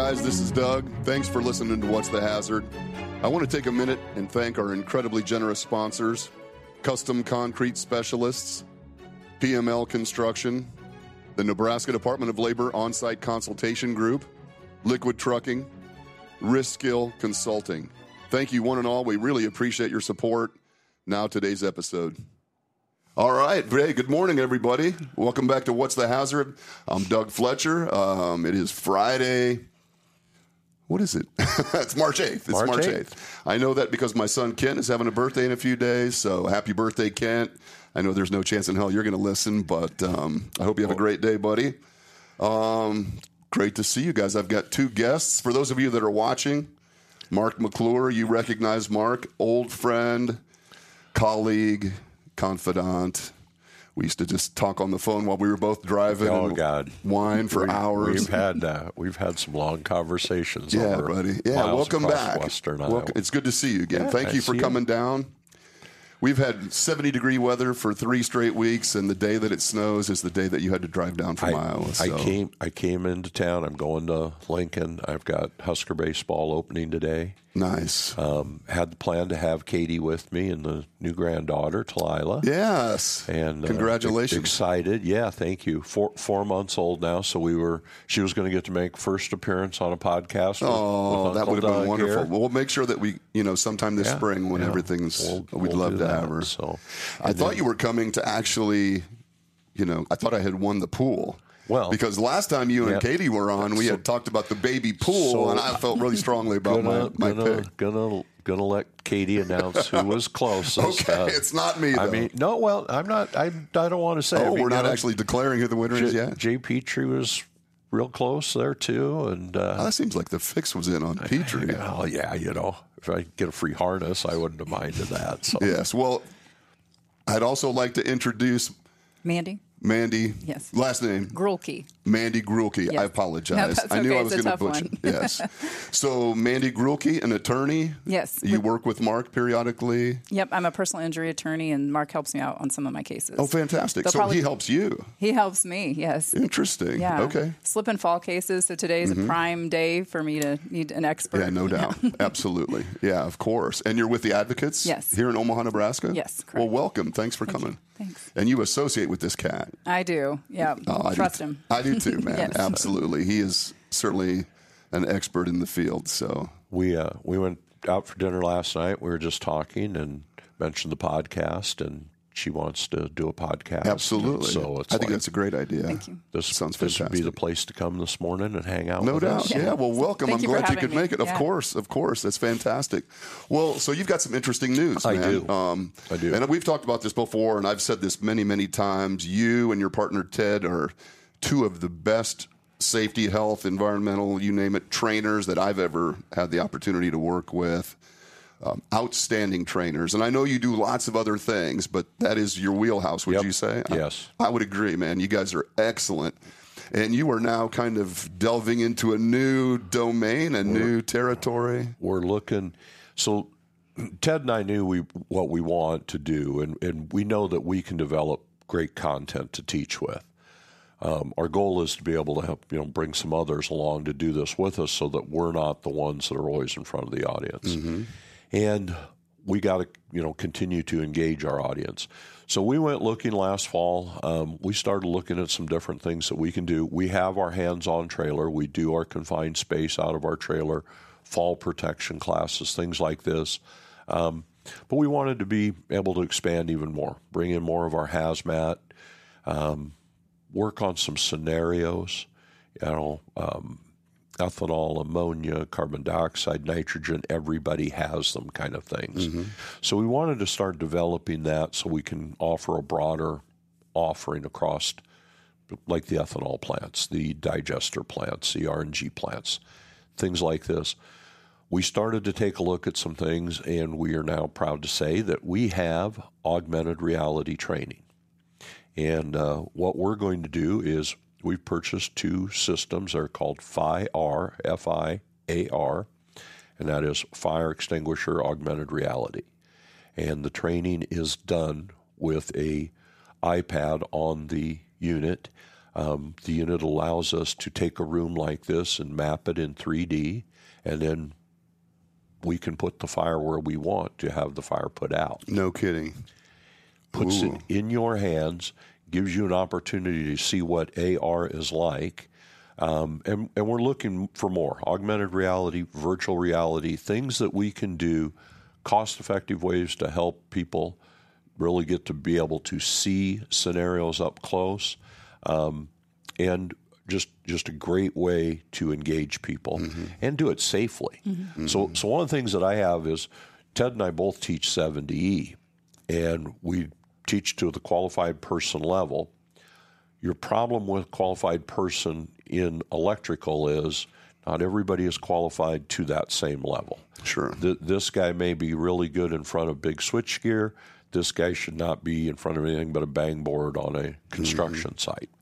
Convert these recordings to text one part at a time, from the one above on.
guys, this is Doug. Thanks for listening to What's the Hazard. I want to take a minute and thank our incredibly generous sponsors, Custom Concrete Specialists, PML Construction, the Nebraska Department of Labor On-Site Consultation Group, Liquid Trucking, Risk-Skill Consulting. Thank you one and all. We really appreciate your support. Now today's episode. All right. Hey, good morning, everybody. Welcome back to What's the Hazard? I'm Doug Fletcher. It is Friday. What is it? It's March 8th. It's March 8th. I know that because my son Kent is having a birthday in a few days, so happy birthday, Kent. I know there's no chance in hell you're going to listen, but I hope you have a great day, buddy. Great to see you guys. I've got two guests. For those of you that are watching, Mark McClure, you recognize Mark, old friend, colleague, confidant. We used to just talk on the phone while we were both driving. Oh, God. Wine for hours. We've had some long conversations. Yeah, over buddy. Yeah, welcome back. Western Iowa. It's good to see you again. Yeah, Thank you for coming down. We've had 70-degree weather for 3 straight weeks, and the day that it snows is the day that you had to drive down from Iowa. So. I came into town. I'm going to Lincoln. I've got Husker baseball opening today. Nice. Had the plan to have Katie with me and the new granddaughter, Talila. Yes. And congratulations. Excited. Yeah, thank you. 4 months old now, so she was going to get to make first appearance on a podcast. With that would have been wonderful. Here. Well, we'll make sure that we, sometime this spring when everything's, we'd love to have her. So, I thought you were coming to actually, I thought I had won the pool. Well, because last time you and Katie were on, we had talked about the baby pool, and I felt really strongly about my pick. Gonna let Katie announce who was closest. Okay, it's not me, though. I mean, no, well, I'm not. I don't want to say. Oh, we're not actually declaring who the winner is yet? Jay Petrie was real close there, too. And that seems like the fix was in on Petrie. Oh, yeah, if I get a free harness, I wouldn't have minded that. So. Yes, well, I'd also like to introduce Mandy. Yes. Last name? Grulke. Mandy Grulke. Yes. I apologize. No, that's I knew okay. I was going to butcher. Yes. So Mandy Grulke, an attorney. Yes. You work with Mark periodically. Yep. I'm a personal injury attorney, and Mark helps me out on some of my cases. Oh, fantastic. So he helps you. He helps me, yes. Interesting. Yeah. Okay. Slip and fall cases. So today's a prime day for me to need an expert. Yeah, no doubt. Absolutely. Yeah, of course. And you're with the Advocates? Yes. Here in Omaha, Nebraska? Yes, correct. Well, welcome. Thanks for coming. Thanks. And you associate with this cat. I do. Yeah. Trust him. I do too, man. Yes. Absolutely. He is certainly an expert in the field. So we went out for dinner last night. We were just talking and mentioned the podcast, and she wants to do a podcast. Absolutely. So I think that's a great idea. Thank you. This sounds fantastic. This would be the place to come this morning and hang out. No with doubt. us. Yeah. Well, welcome. Thank I'm you for glad you having could me. make it. Yeah. Of course. That's fantastic. Well, so you've got some interesting news, man. I do. And we've talked about this before, and I've said this many, many times. You and your partner Ted are two of the best safety, health, environmental, you name it, trainers that I've ever had the opportunity to work with. Outstanding trainers. And I know you do lots of other things, but that is your wheelhouse, would you say? Yes. I would agree, man. You guys are excellent. And you are now kind of delving into a new domain, new territory. We're looking. So Ted and I knew what we want to do, and we know that we can develop great content to teach with. Our goal is to be able to help, bring some others along to do this with us so that we're not the ones that are always in front of the audience. Mm-hmm. And we got to, continue to engage our audience. So we went looking last fall. We started looking at some different things that we can do. We have our hands-on trailer. We do our confined space out of our trailer, fall protection classes, things like this. But we wanted to be able to expand even more, bring in more of our hazmat, work on some scenarios, ethanol, ammonia, carbon dioxide, nitrogen, everybody has them kind of things. Mm-hmm. So we wanted to start developing that so we can offer a broader offering across, like the ethanol plants, the digester plants, the RNG plants, things like this. We started to take a look at some things, and we are now proud to say that we have augmented reality training. And what we're going to do is we've purchased 2 systems. They're called FIAR, F-I-A-R, and that is Fire Extinguisher Augmented Reality. And the training is done with a iPad on the unit. The unit allows us to take a room like this and map it in 3D, and then we can put the fire where we want to have the fire put out. No kidding. Puts it in your hands, gives you an opportunity to see what AR is like. And we're looking for more. Augmented reality, virtual reality, things that we can do, cost-effective ways to help people really get to be able to see scenarios up close, and just a great way to engage people and do it safely. So one of the things that I have is Ted and I both teach 7DE, and we teach to the qualified person level. Your problem with qualified person in electrical is not everybody is qualified to that same level. Sure. This guy may be really good in front of big switchgear. This guy should not be in front of anything but a bang board on a construction site.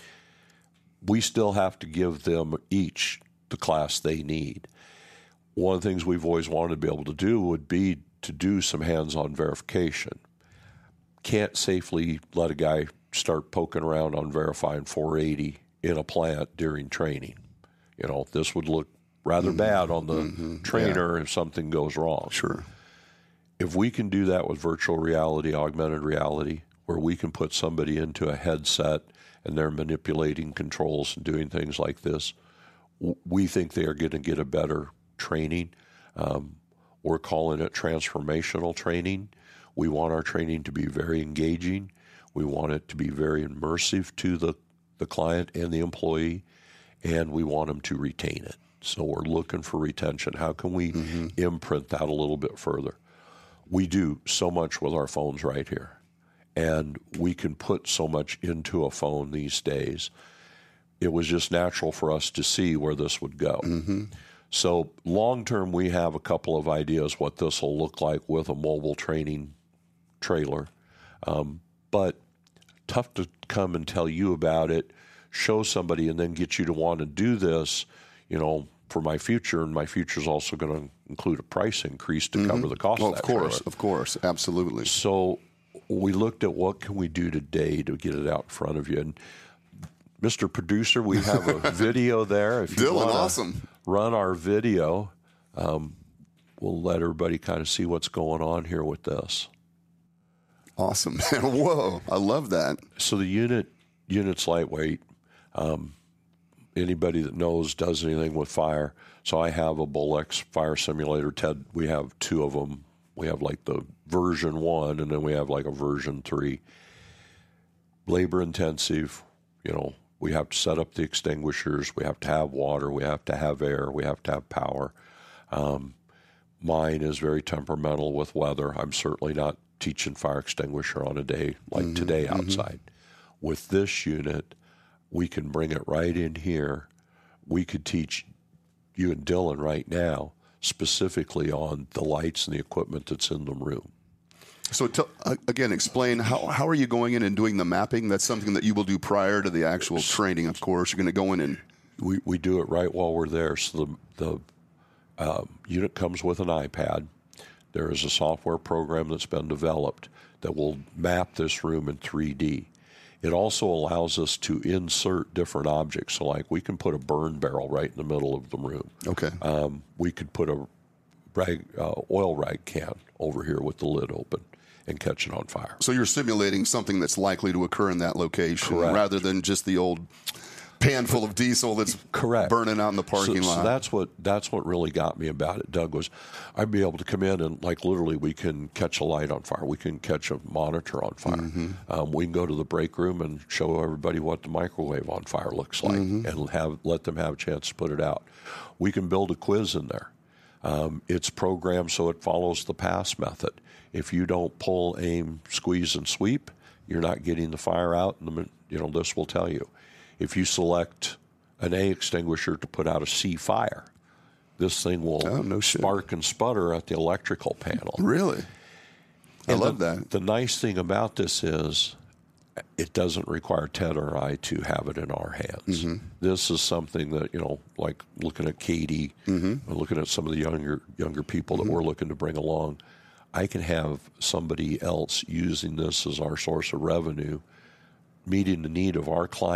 We still have to give them each the class they need. One of the things we've always wanted to be able to do would be to do some hands-on verification. Can't safely let a guy start poking around on verifying 480 in a plant during training. You know, this would look rather bad on the trainer if something goes wrong. Sure. If we can do that with virtual reality, augmented reality, where we can put somebody into a headset and they're manipulating controls and doing things like this, we think they are going to get a better training. We're calling it transformational training. We want our training to be very engaging. We want it to be very immersive to the client and the employee, and we want them to retain it. So we're looking for retention. How can we imprint that a little bit further? We do so much with our phones right here, and we can put so much into a phone these days. It was just natural for us to see where this would go. So long term, we have a couple of ideas what this will look like with a mobile training trailer. But tough to come and tell you about it, show somebody, and then get you to want to do this, you know, for my future. And my future is also going to include a price increase to cover the cost of that trailer. Of course, absolutely. So we looked at what can we do today to get it out in front of you. And Mr. Producer, we have a video there. If you Dylan, wanna awesome. Run our video. We'll let everybody kind of see what's going on here with this. Awesome. Whoa, I love that. So the unit's lightweight. Anybody that knows does anything with fire. So I have a Bolex fire simulator. Ted, we have two of them. We have like the version 1, and then we have like a version 3. Labor intensive. You know, we have to set up the extinguishers. We have to have water. We have to have air. We have to have power. Mine is very temperamental with weather. I'm certainly not teaching fire extinguisher on a day like today outside. With this unit, we can bring it right in here. We could teach you and Dylan right now specifically on the lights and the equipment that's in the room. So again, explain how are you going in and doing the mapping? That's something that you will do prior to the actual training, of course. You're going to go in and... We do it right while we're there. So the unit comes with an iPad. There is a software program that's been developed that will map this room in 3D. It also allows us to insert different objects. So like we can put a burn barrel right in the middle of the room. Okay. We could put a oil rag can over here with the lid open and catch it on fire. So you're simulating something that's likely to occur in that location. Correct. Rather than just the old pan full of diesel that's correct burning out in the parking lot. So that's what really got me about it, Doug, was I'd be able to come in and like literally we can catch a light on fire. We can catch a monitor on fire. We can go to the break room and show everybody what the microwave on fire looks like and let them have a chance to put it out. We can build a quiz in there. It's programmed so it follows the pass method. If you don't pull, aim, squeeze, and sweep, you're not getting the fire out. And this will tell you. If you select an A extinguisher to put out a C fire, this thing will spark and sputter at the electrical panel. Really? I love that. The nice thing about this is it doesn't require Ted or I to have it in our hands. This is something that, like looking at Katie, looking at some of the younger people that we're looking to bring along, I can have somebody else using this as our source of revenue, meeting the need of our client,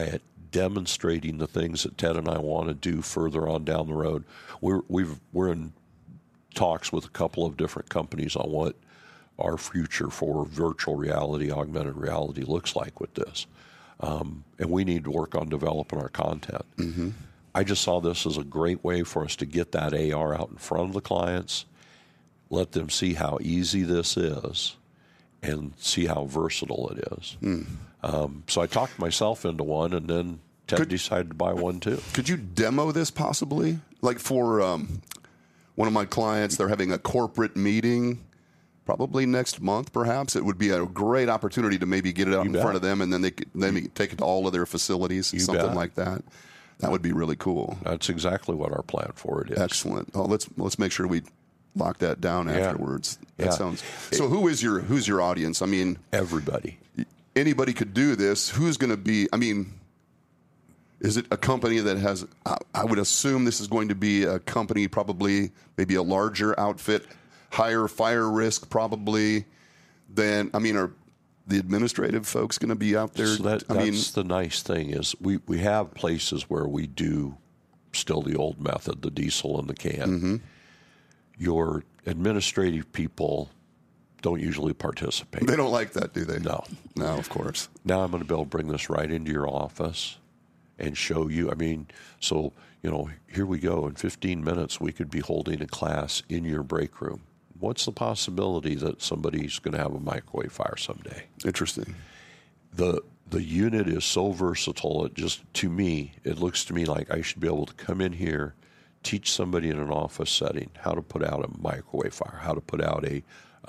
demonstrating the things that Ted and I want to do further on down the road. We're in talks with a couple of different companies on what our future for virtual reality, augmented reality looks like with this. And we need to work on developing our content. Mm-hmm. I just saw this as a great way for us to get that AR out in front of the clients, let them see how easy this is, and see how versatile it is. So I talked myself into one, and then Ted decided to buy one too. Could you demo this possibly? Like for one of my clients, they're having a corporate meeting probably next month, perhaps. It would be a great opportunity to maybe get it out in front of them, and then they could take it to all of their facilities, something like that. That would be really cool. That's exactly what our plan for it is. Excellent. Oh, let's make sure we lock that down afterwards. That sounds. So who's your audience? I mean, everybody. Anybody could do this. Who's going to be? I mean, is it a company that has? I would assume this is going to be a company, probably maybe a larger outfit, higher fire risk, probably. Than are the administrative folks going to be out there? So that's the nice thing is we have places where we do still the old method, the diesel in the can. Mm-hmm. Your administrative people don't usually participate. They don't like that, do they? No. No, of course. Now I'm going to be able to bring this right into your office and show you. So, here we go. In 15 minutes, we could be holding a class in your break room. What's the possibility that somebody's going to have a microwave fire someday? Interesting. The unit is so versatile. It looks to me like I should be able to come in here, teach somebody in an office setting how to put out a microwave fire, how to put out a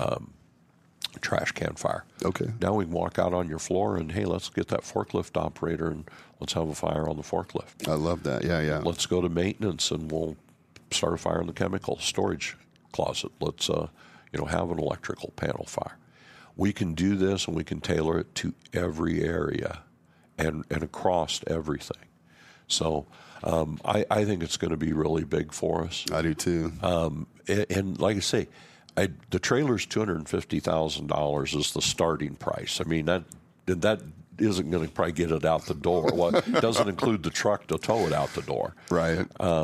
trash can fire. Okay. Now we can walk out on your floor and, hey, let's get that forklift operator and let's have a fire on the forklift. I love that. Yeah. Let's go to maintenance and we'll start a fire in the chemical storage closet. Let's have an electrical panel fire. We can do this and we can tailor it to every area and across everything. So I think it's going to be really big for us. I do too. And like I say, the trailer's $250,000 is the starting price. That isn't going to probably get it out the door. Well, it doesn't include the truck to tow it out the door. Right.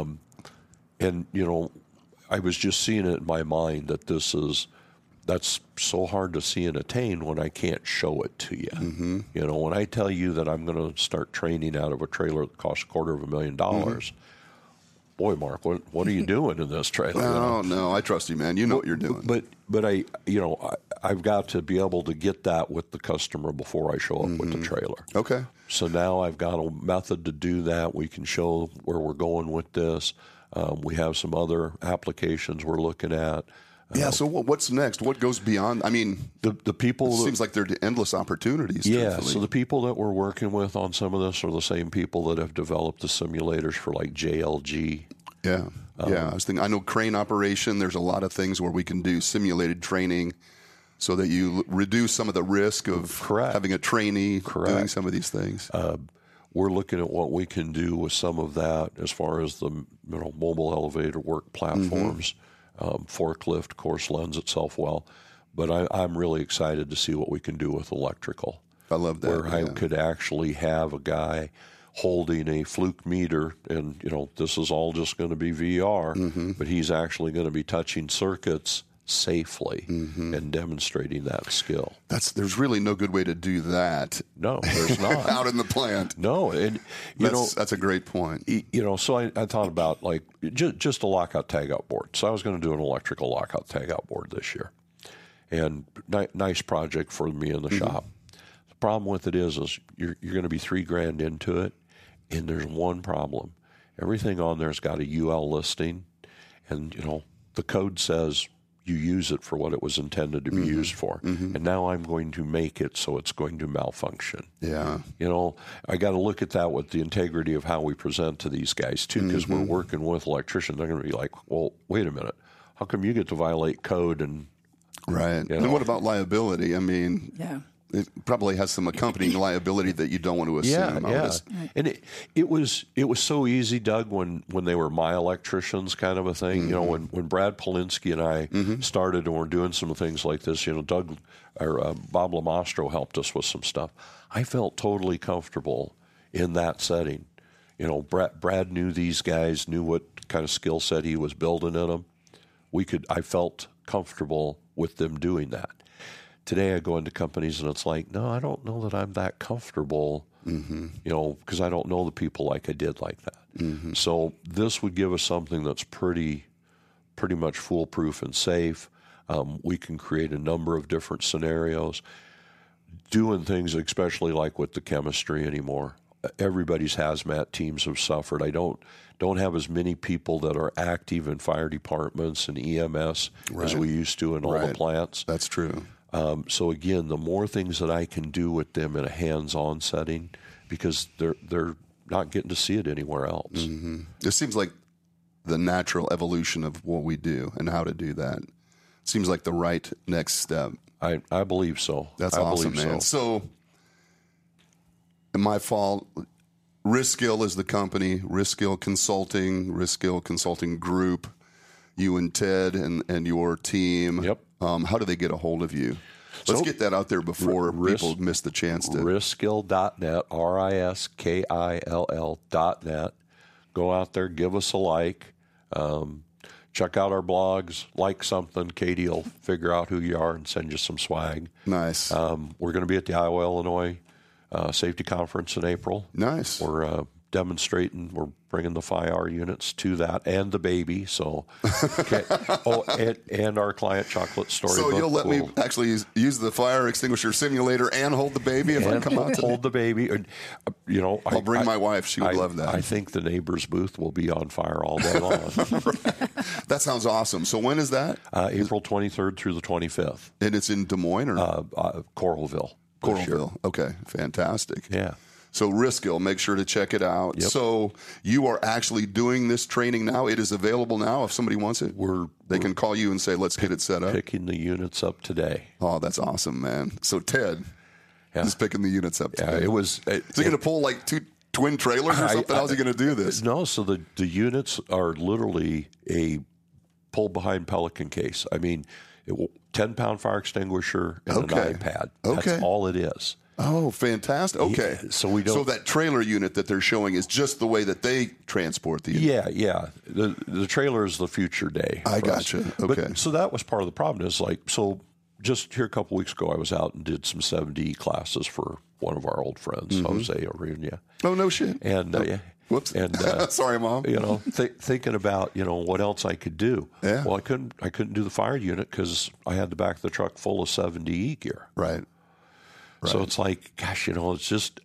I was just seeing it in my mind that that's so hard to see and attain when I can't show it to you. Mm-hmm. When I tell you that I'm going to start training out of a trailer that costs $250,000, boy, Mark, what are you doing in this trailer? No, I trust you, man. You know what you're doing. But I've got to be able to get that with the customer before I show up with the trailer. Okay. So now I've got a method to do that. We can show where we're going with this. We have some other applications we're looking at. So what's next? What goes beyond? The people. It seems like there are endless opportunities. Yeah. Truthfully. So the people that we're working with on some of this are the same people that have developed the simulators for like JLG. Yeah. I know crane operation. There's a lot of things where we can do simulated training, so that you reduce some of the risk of having a trainee doing some of these things. We're looking at what we can do with some of that as far as the mobile elevator work platforms. Forklift, of course, lends itself well. But I'm really excited to see what we can do with electrical. I love that. Where I could actually have a guy holding a fluke meter, and this is all just going to be VR, but he's actually going to be touching circuits safely and demonstrating that skill. There's really no good way to do that. No, there's not. Out in the plant. No, and that's a great point. So I thought about like just a lockout tagout board. So I was going to do an electrical lockout tagout board this year, and nice project for me in the shop. The problem with it is you're going to be $3,000 into it, and there's one problem. Everything on there's got a UL listing, and the code says you use it for what it was intended to be used for. And now I'm going to make it so it's going to malfunction. Yeah. I got to look at that with the integrity of how we present to these guys, too, because we're working with electricians. They're going to be like, well, wait a minute. How come you get to violate code? And right. And what about liability? Yeah. It probably has some accompanying liability that you don't want to assume. Yeah. And it was so easy, Doug, when they were my electricians kind of a thing. When Brad Polinsky and I started and were doing some things like this, Bob Lamastro helped us with some stuff. I felt totally comfortable in that setting. You know, Brad knew these guys, knew what kind of skill set he was building in them. I felt comfortable with them doing that. Today I go into companies and it's like, no, I don't know that I'm that comfortable, you know, because I don't know the people like I did like that. So this would give us something that's pretty much foolproof and safe. We can create a number of different scenarios, doing things, especially like with the chemistry anymore. Everybody's hazmat teams have suffered. I don't have as many people that are active in fire departments and EMS as we used to in all the plants. That's true. So again, the more things that I can do with them in a hands-on setting, because they're not getting to see it anywhere else. It seems like the natural evolution of what we do and how to do that. Seems like the right next step. I believe so. That's awesome, man. So, my fault. Riskill is the company. Riskill Consulting Group. You and Ted and your team. Yep. How do they get a hold of you? Let's get that out there before people miss the chance to. Riskill.net, RISKILL.net. Go out there, give us a like. Check out our blogs, like something. Katie will figure out who you are and send you some swag. Nice. We're going to be at the Iowa, Illinois Safety Conference in April. Nice. We're demonstrating. We're bringing the FIRE units to that and the baby. So, and our client chocolate storybook. So you'll let me actually use the fire extinguisher simulator and hold the baby if I come out to hold the baby. You know, I'll bring my wife. She would love that. I think the neighbor's booth will be on fire all day long. That sounds awesome. So when is that? April 23rd through the 25th. And it's in Des Moines or Coralville. Coralville. Okay, fantastic. Yeah. So Riskill, make sure to check it out. Yep. So you are actually doing this training now. It is available now if somebody wants it. They can call you and say, let's get it set up. Picking the units up today. Oh, that's awesome, man. So Ted is picking the units up today. Yeah, is he going to pull like two twin trailers or something? How's he going to do this? No, so the units are literally a pull-behind Pelican case. I mean, 10-pound fire extinguisher and an iPad. That's all it is. Oh, fantastic. Okay. Yeah, so that trailer unit that they're showing is just the way that they transport the unit. Yeah. The trailer is the future day. I gotcha. Okay. So that was part of the problem is just here a couple weeks ago, I was out and did some 7D classes for one of our old friends, Jose Arunia. Oh, no shit. And whoops. And sorry, Mom. You know, thinking about what else I could do. Yeah. Well, I couldn't do the fire unit because I had the back of the truck full of 7D gear. Right. So it's like, gosh, it's just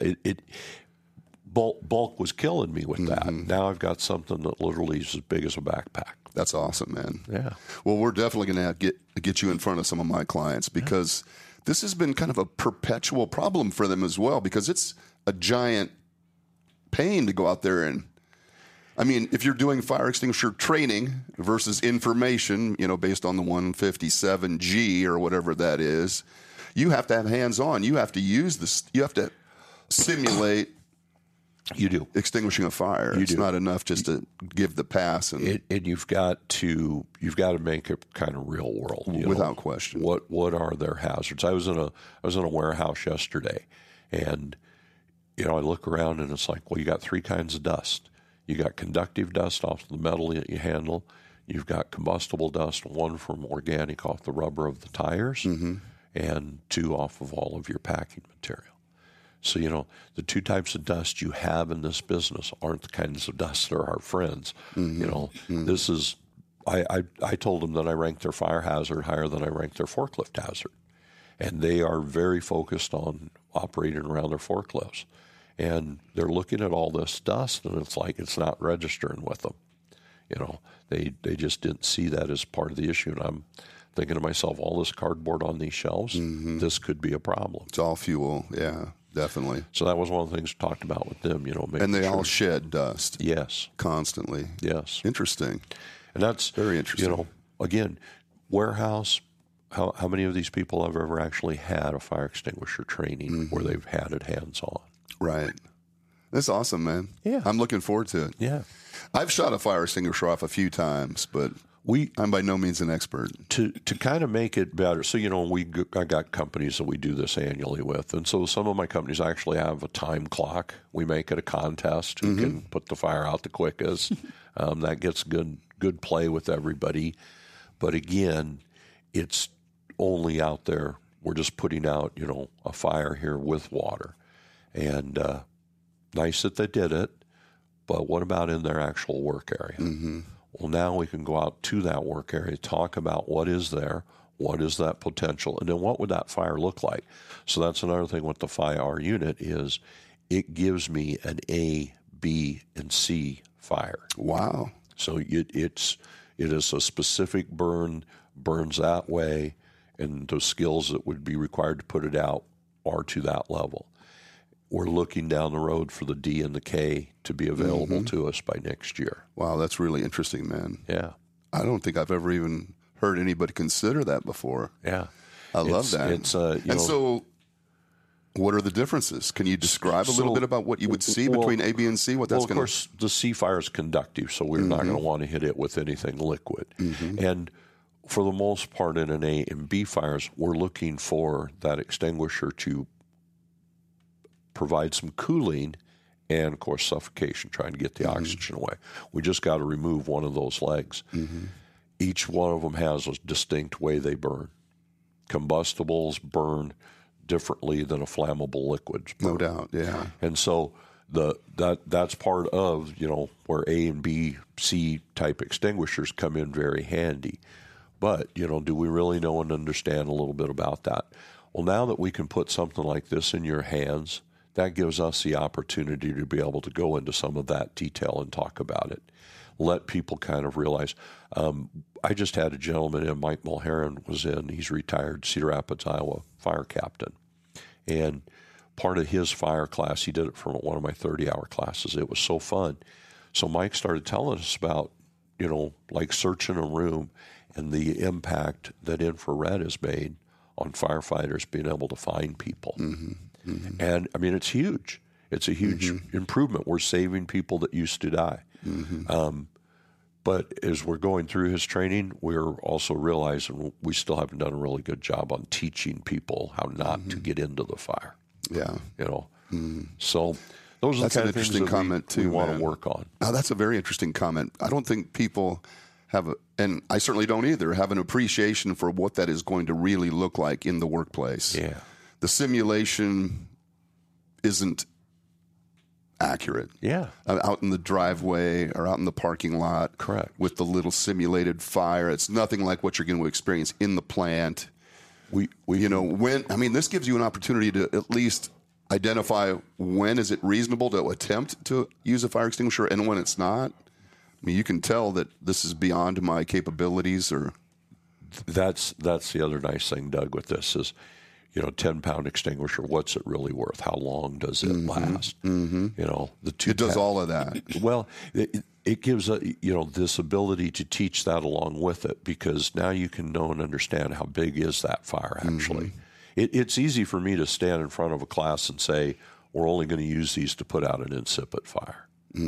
bulk was killing me with that. Now I've got something that literally is as big as a backpack. That's awesome, man. Yeah. Well, we're definitely going to get you in front of some of my clients because this has been kind of a perpetual problem for them as well because it's a giant pain to go out there and. I mean, if you're doing fire extinguisher training versus information, based on the 157G or whatever that is. You have to have hands-on. You have to use this. You have to simulate. You do extinguishing a fire. It's not enough just to give the pass. And you've got to make it kind of real world. Without question. What are their hazards? I was in a warehouse yesterday, and I look around and it's like, well, you got three kinds of dust. You got conductive dust off the metal that you handle. You've got combustible dust, one from organic off the rubber of the tires. And two off of all of your packing material. So, the two types of dust you have in this business aren't the kinds of dust that are our friends. This is, I told them that I ranked their fire hazard higher than I ranked their forklift hazard. And they are very focused on operating around their forklifts. And they're looking at all this dust, and it's like it's not registering with them. They just didn't see that as part of the issue. And I'm thinking to myself, all this cardboard on these shelves, this could be a problem. It's all fuel, yeah, definitely. So that was one of the things we talked about with them, and they all shed dust. Yes. Constantly. Yes. Interesting. And that's very interesting. Again, warehouse, how many of these people have ever actually had a fire extinguisher training where they've had it hands-on? Right. That's awesome, man. Yeah. I'm looking forward to it. Yeah. I've shot a fire extinguisher off a few times, but I'm by no means an expert. To kind of make it better. So, I got companies that we do this annually with. And so some of my companies actually have a time clock. We make it a contest who can put the fire out the quickest. That gets good play with everybody. But again, it's only out there. We're just putting out, a fire here with water. And nice that they did it. But what about in their actual work area? Mm-hmm. Well, now we can go out to that work area, talk about what is there, what is that potential, and then what would that fire look like? So that's another thing with the FIRE unit is it gives me an A, B, and C fire. Wow. So it is a specific burn, burns that way, and the skills that would be required to put it out are to that level. We're looking down the road for the D and the K to be available to us by next year. Wow, that's really interesting, man. Yeah. I don't think I've ever even heard anybody consider that before. Yeah. I love that. So what are the differences? Can you describe a little bit about what you would see between A, B, and C? Of course, the C fire is conductive, so we're not going to want to hit it with anything liquid. And for the most part in an A and B fires, we're looking for that extinguisher to provide some cooling and, of course, suffocation, trying to get the oxygen away. We just got to remove one of those legs. Each one of them has a distinct way they burn. Combustibles burn differently than a flammable liquid burn. No doubt, yeah. And so that's part of, where A and B, C type extinguishers come in very handy. But, do we really know and understand a little bit about that? Well, now that we can put something like this in your hands, that gives us the opportunity to be able to go into some of that detail and talk about it. Let people kind of realize. I just had a gentleman in, Mike Mulheron was in, he's retired Cedar Rapids, Iowa fire captain. And part of his fire class, he did it from one of my 30-hour classes. It was so fun. So Mike started telling us about, like searching a room and the impact that infrared has made on firefighters being able to find people. And, it's huge. It's a huge improvement. We're saving people that used to die. But as we're going through his training, we're also realizing we still haven't done a really good job on teaching people how not to get into the fire. Yeah. So those are the kind of things that we want to work on. Now, that's a very interesting comment. I don't think people have, and I certainly don't either, have an appreciation for what that is going to really look like in the workplace. Yeah. The simulation isn't accurate. Yeah. Out in the driveway or out in the parking lot. Correct. With the little simulated fire. It's nothing like what you're going to experience in the plant. This gives you an opportunity to at least identify when is it reasonable to attempt to use a fire extinguisher and when it's not. You can tell that this is beyond my capabilities. Or that's the other nice thing, Doug, with this is, 10-pound extinguisher, what's it really worth? How long does it last? It does all of that. Well, it gives this ability to teach that along with it, because now you can know and understand how big is that fire actually. It's easy for me to stand in front of a class and say, we're only going to use these to put out an incipient fire.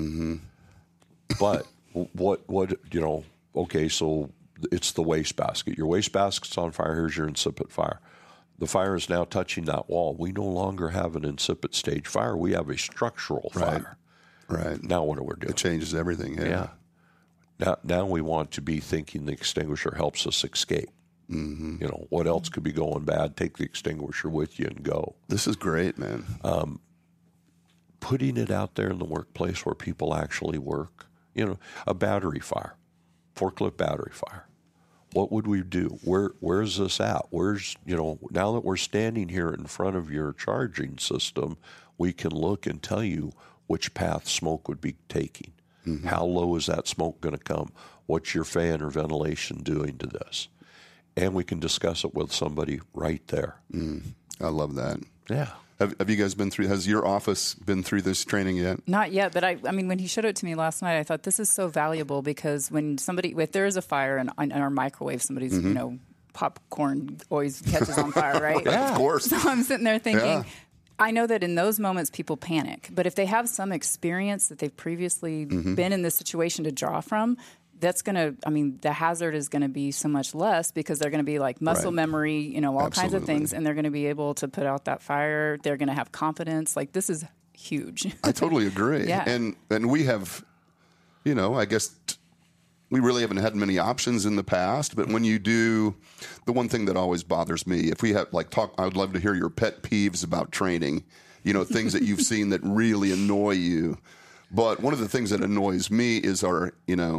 But okay, so it's the wastebasket. Your wastebasket's on fire, here's your incipient fire. The fire is now touching that wall. We no longer have an incipient stage fire. We have a structural fire. Right. Now what are we doing? It changes everything. Yeah. Now we want to be thinking the extinguisher helps us escape. What else could be going bad? Take the extinguisher with you and go. This is great, man. Putting it out there in the workplace where people actually work. A battery fire, forklift battery fire. What would we do? Where's this at? Now that we're standing here in front of your charging system, we can look and tell you which path smoke would be taking. How low is that smoke going to come? What's your fan or ventilation doing to this? And we can discuss it with somebody right there. I love that. Yeah. Have you guys has your office been through this training yet? Not yet, but when he showed it to me last night, I thought this is so valuable, because if there is a fire in our microwave, somebody's, popcorn always catches on fire, right? Yeah, of course. So I'm sitting there thinking, I know that in those moments people panic, but if they have some experience that they've previously been in this situation to draw from, that's going to, I mean, the hazard is going to be so much less because they're going to be like muscle memory, you know, all kinds of things, and they're going to be able to put out that fire. They're going to have confidence. Like, this is huge. I totally agree. Yeah. And we have, you know, I guess we really haven't had many options in the past, but when you do, the one thing that always bothers me, if we have I would love to hear your pet peeves about training, you know, things that you've seen that really annoy you. But one of the things that annoys me is our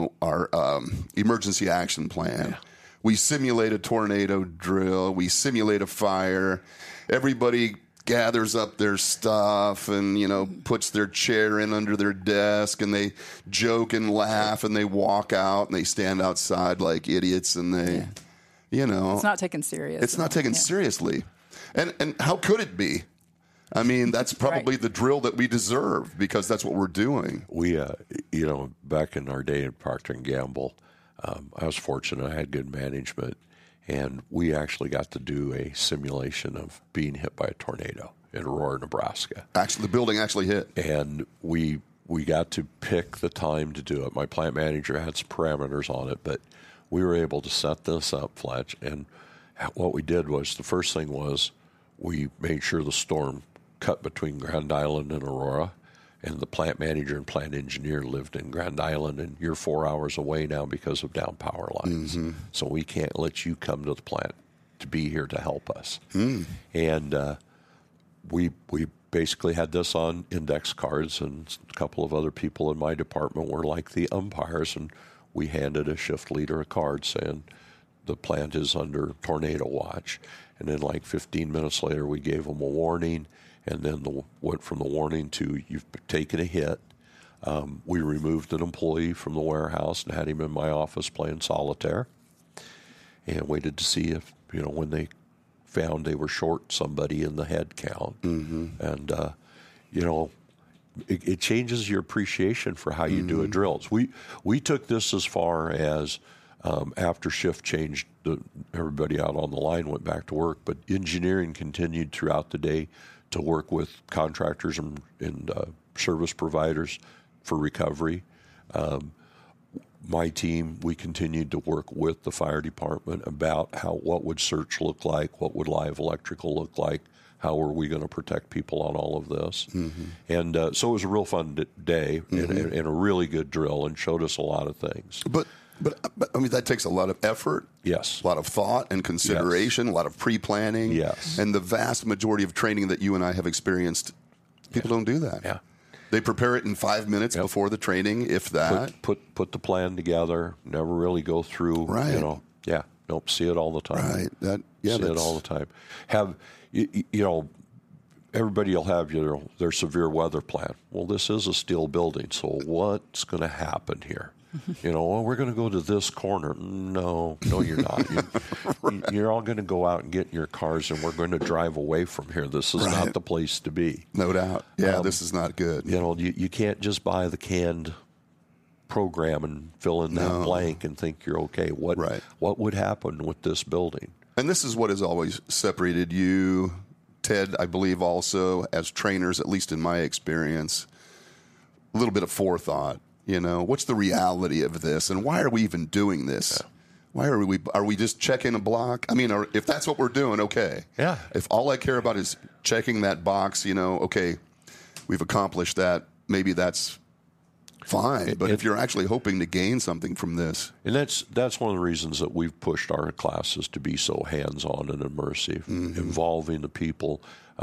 emergency action plan. Yeah. We simulate a tornado drill. We simulate a fire. Everybody gathers up their stuff and, you know, puts their chair in under their desk, and they joke and laugh, and they walk out, and they stand outside like idiots, and they, you know. It's not taken serious. It's not taken seriously. And how could it be? I mean, that's probably the drill that we deserve because that's what we're doing. We, you know, back in our day at Procter & Gamble, I was fortunate. I had good management, and we actually got to do a simulation of being hit by a tornado in Aurora, Nebraska. Actually, the building actually hit. And we got to pick the time to do it. My plant manager had some parameters on it, but we were able to set this up, Fletch. And what we did was, the first thing was we made sure the storm cut between Grand Island and Aurora, and the plant manager and plant engineer lived in Grand Island, and you're 4 hours away now because of down power lines. Mm-hmm. So we can't let you come to the plant to be here to help us. And we basically had this on index cards, and a couple of other people in my department were like the umpires, and we handed a shift leader a card saying the plant is under tornado watch. And then like 15 minutes later, we gave them a warning, and then went from the warning to you've taken a hit. We removed an employee from the warehouse and had him in my office playing solitaire, and waited to see if, you know, when they found they were short somebody in the head count. Mm-hmm. And, you know, it changes your appreciation for how you do a drill. We took this as far as after shift changed, everybody out on the line went back to work, but engineering continued throughout the day to work with contractors and service providers for recovery. My team, we continued to work with the fire department about what would search look like, what would live electrical look like, how are we going to protect people on all of this. Mm-hmm. And so it was a real fun day and a really good drill, and showed us a lot of things. But I mean, that takes a lot of effort. Yes. A lot of thought and consideration, a lot of pre-planning. Yes. And the vast majority of training that you and I have experienced, people don't do that. Yeah. They prepare it in 5 minutes before the training, if that. Put the plan together, never really go through, you know. Yeah. Nope, see it all the time. Right. See it all the time. Have, you know, everybody will have their severe weather plan. Well, this is a steel building, so what's going to happen here? You know, well, we're going to go to this corner. No, you're not. You're all going to go out and get in your cars, and we're going to drive away from here. This is not the place to be. No doubt. Yeah, this is not good. You know, you can't just buy the canned program and fill in that blank and think you're okay. What would happen with this building? And this is what has always separated you, Ted, I believe also, as trainers, at least in my experience, a little bit of forethought. You know, what's the reality of this, and why are we even doing this? Yeah. Why are we just checking a block? I mean, if that's what we're doing, okay. Yeah. If all I care about is checking that box, you know, okay, we've accomplished that. Maybe that's fine. But if you're actually hoping to gain something from this, and that's one of the reasons that we've pushed our classes to be so hands-on and immersive, involving the people.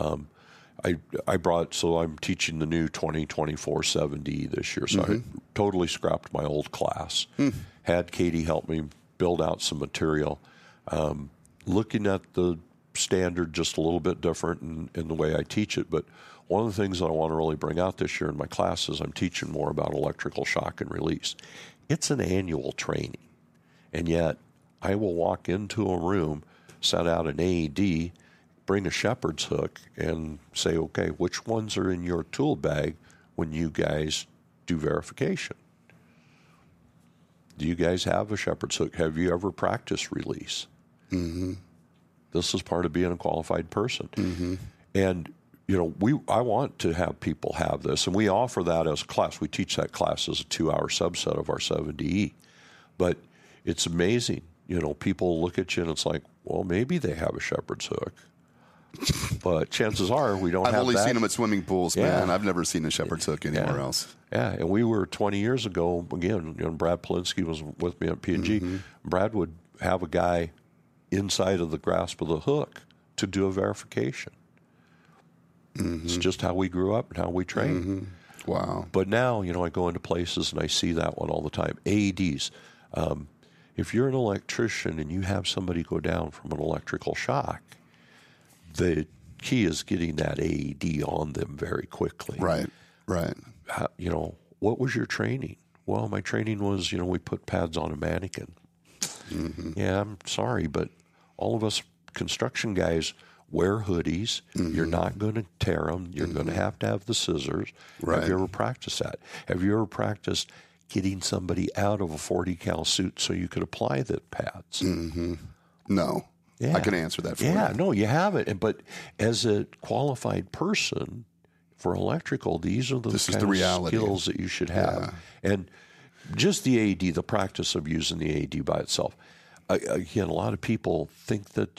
I'm teaching the new 2024 7D this year, so I totally scrapped my old class. Had Katie help me build out some material, looking at the standard just a little bit different in the way I teach it. But one of the things that I want to really bring out this year in my class is I'm teaching more about electrical shock and release. It's an annual training, and yet I will walk into a room, set out an AED, bring a shepherd's hook, and say, okay, which ones are in your tool bag when you guys do verification? Do you guys have a shepherd's hook? Have you ever practiced release? Mm-hmm. This is part of being a qualified person. Mm-hmm. And, you know, I want to have people have this, and we offer that as a class. We teach that class as a 2-hour subset of our 7DE. But it's amazing. People look at you and it's like, well, maybe they have a shepherd's hook. But chances are we don't have that. I've only seen them at swimming pools, man. I've never seen a shepherd's hook anywhere else. Yeah, and we were 20 years ago, again, Brad Polinsky was with me at P&G. Mm-hmm. Brad would have a guy inside of the grasp of the hook to do a verification. Mm-hmm. It's just how we grew up and how we trained. Mm-hmm. Wow. But now, I go into places and I see that one all the time. AEDs. If you're an electrician and you have somebody go down from an electrical shock, the key is getting that AED on them very quickly. Right. What was your training? Well, my training was, we put pads on a mannequin. Mm-hmm. Yeah, I'm sorry, but all of us construction guys wear hoodies. Mm-hmm. You're not going to tear them. You're going to have the scissors. Right. Have you ever practiced that? Have you ever practiced getting somebody out of a 40 cal suit so you could apply the pads? Mm-hmm. No. Yeah. I can answer that for you. Yeah, no, you haven't. But as a qualified person for electrical, these are the skills that you should have. Yeah. And just the AED, the practice of using the AED by itself. Again, a lot of people think that,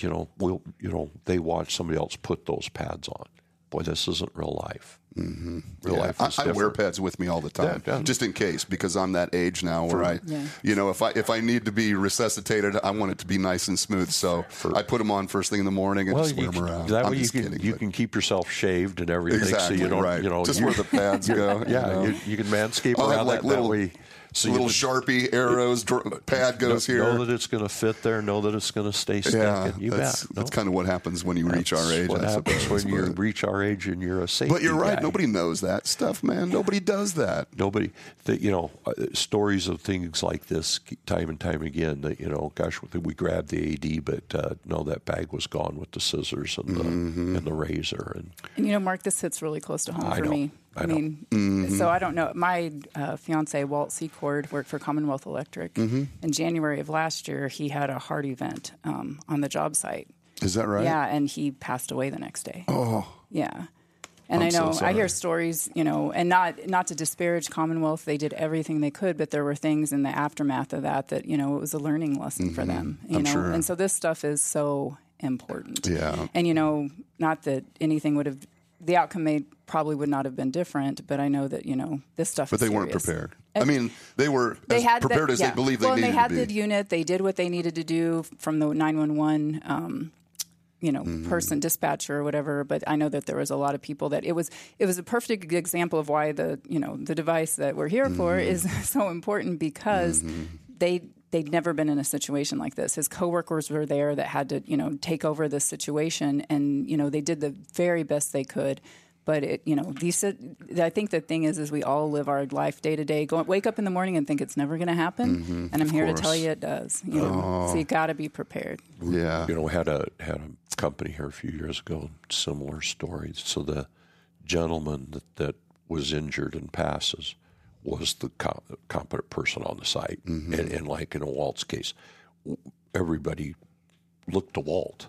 they watch somebody else put those pads on. Boy, this isn't real life. Mm-hmm. Real life is different. I wear pads with me all the time, just in case, because I'm that age now where if I need to be resuscitated, I want it to be nice and smooth. So I put them on first thing in the morning and just wear them around. That way you can keep yourself shaved and everything. Exactly, so you don't, just where the pads go. You can manscape around that way. So little Sharpie arrows, pad goes here. Know that it's going to fit there. Know that it's going to stay sticking. That's kind of what happens when you reach our age. What happens when you reach our age and you're a safety But you're right. guy. Nobody knows that stuff, man. Nobody does that. Nobody. Stories of things like this time and time again. That gosh, we grabbed the AD, but no, that bag was gone with the scissors and the razor. And Mark, this hits really close to home for me. I mean, so I don't know. My fiance, Walt Secord, worked for Commonwealth Electric. Mm-hmm. In January of last year, he had a heart event on the job site. Is that right? Yeah, and he passed away the next day. Oh. Yeah. And I know, I hear stories, and not to disparage Commonwealth, they did everything they could, but there were things in the aftermath of that, it was a learning lesson for them. I'm sure. And so this stuff is so important. Yeah. And, not that anything would have, the outcome probably would not have been different, but I know that, this stuff But is they serious. weren't prepared. I mean, they were as prepared as they believed they needed to be. Well, they had the unit. They did what they needed to do from the 911 person, dispatcher or whatever. But I know that there was a lot of people that it was a perfect example of why the device that we're here for is so important, because they'd never been in a situation like this. His coworkers were there that had to, take over this situation, and, they did the very best they could. But I think the thing is we all live our life day to day. Wake up in the morning and think it's never going to happen, and I'm here to tell you it does. So you got to be prepared. Yeah, had a company here a few years ago. Similar stories. So the gentleman that was injured and passes was the competent person on the site, and like in Walt's case, everybody looked to Walt.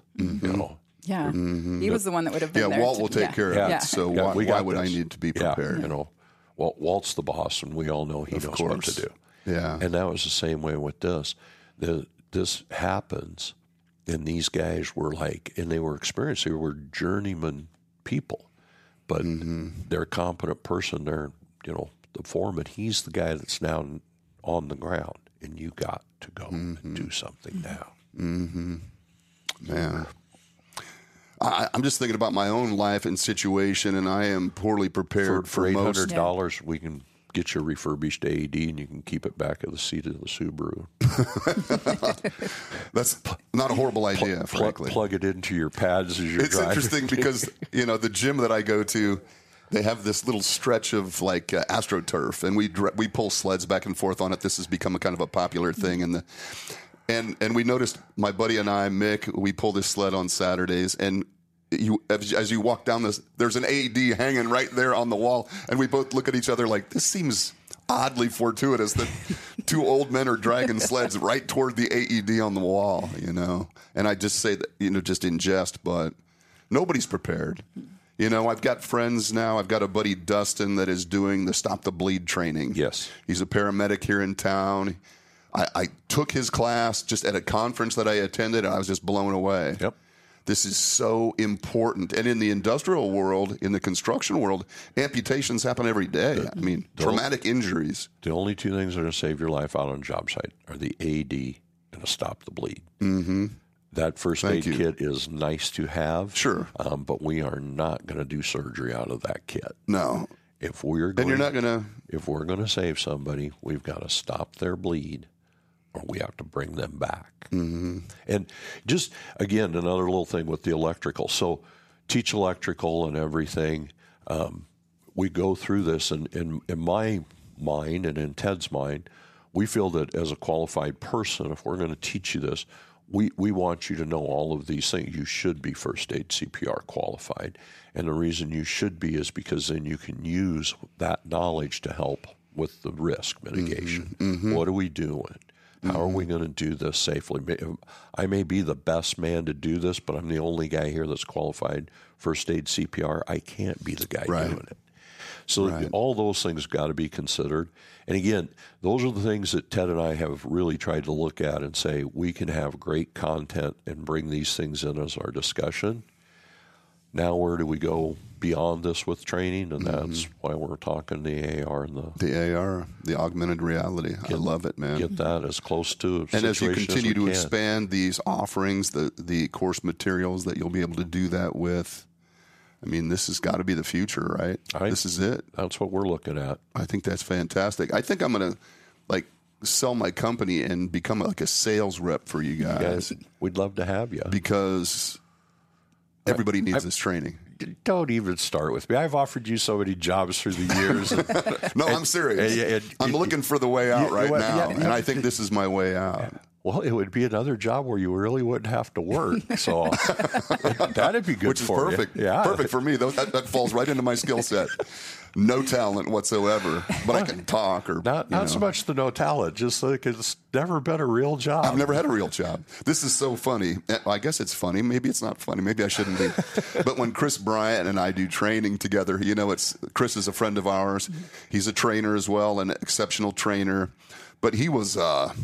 Yeah, he was the one that would have been there. Yeah, Walt will take care of it. So why would I need to be prepared? Yeah, Walt's the boss, and we all know he knows what to do. Yeah, and that was the same way with this. This happens, and these guys were and they were experienced. They were journeyman people, but they're a competent person. They're the foreman. He's the guy that's now on the ground, and you got to go and do something now. Mm-hmm. Man. I'm just thinking about my own life and situation, and I am poorly prepared for $800. We can get you a refurbished AED, and you can keep it back at the seat of the Subaru. That's not a horrible idea, frankly. Plug it into your pads as you're driving. It's interesting because the gym that I go to, they have this little stretch of AstroTurf, and we pull sleds back and forth on it. This has become a kind of a popular thing, and we noticed, my buddy and I, Mick, we pull this sled on Saturdays, and as you walk down this, there's an AED hanging right there on the wall, and we both look at each other like, this seems oddly fortuitous that two old men are dragging sleds right toward the AED on the wall, And I just say that, just in jest, but nobody's prepared. I've got friends now. I've got a buddy, Dustin, that is doing the Stop the Bleed training. Yes. He's a paramedic here in town. I took his class just at a conference that I attended, and I was just blown away. Yep. This is so important. And in the industrial world, in the construction world, amputations happen every day. I mean, traumatic injuries. The only two things that are going to save your life out on a job site are the AED and to stop the bleed. Mm-hmm. That first aid kit is nice to have. Sure. But we are not going to do surgery out of that kit. No. If we're going, and you're not going to. If we're going to save somebody, we've got to stop their bleed, or we have to bring them back. Mm-hmm. And just, again, another little thing with the electrical. So teach electrical and everything. We go through this, and in my mind and in Ted's mind, we feel that as a qualified person, if we're going to teach you this, we want you to know all of these things. You should be first aid CPR qualified. And the reason you should be is because then you can use that knowledge to help with the risk mitigation. Mm-hmm. What are we doing? How are we going to do this safely? I may be the best man to do this, but I'm the only guy here that's qualified first aid CPR. I can't be the guy doing it. So all those things got to be considered. And again, those are the things that Ted and I have really tried to look at and say, we can have great content and bring these things in as our discussion. Now, where do we go beyond this with training? And that's why we're talking the AR and the AR, the augmented reality. I love it, man. Get that as close to a and as you continue as to expand these offerings, the course materials that you'll be able to do that with. I mean, this has got to be the future, right? This is it. That's what we're looking at. I think that's fantastic. I think I'm going to sell my company and become like a sales rep for you guys. We'd love to have you because everybody needs this training. Don't even start with me. I've offered you so many jobs through the years. No, I'm serious. I'm looking for the way out now, and I think this is my way out. Well, it would be another job where you really wouldn't have to work. So that'd be good Which is for perfect. you. Yeah. Perfect for me. That falls right into my skill set. No talent whatsoever, but I can talk. Or Not so much the no talent, just like it's never been a real job. I've never had a real job. This is so funny. I guess it's funny. Maybe it's not funny. Maybe I shouldn't be. But when Chris Bryant and I do training together, Chris is a friend of ours. He's a trainer as well, an exceptional trainer. But he was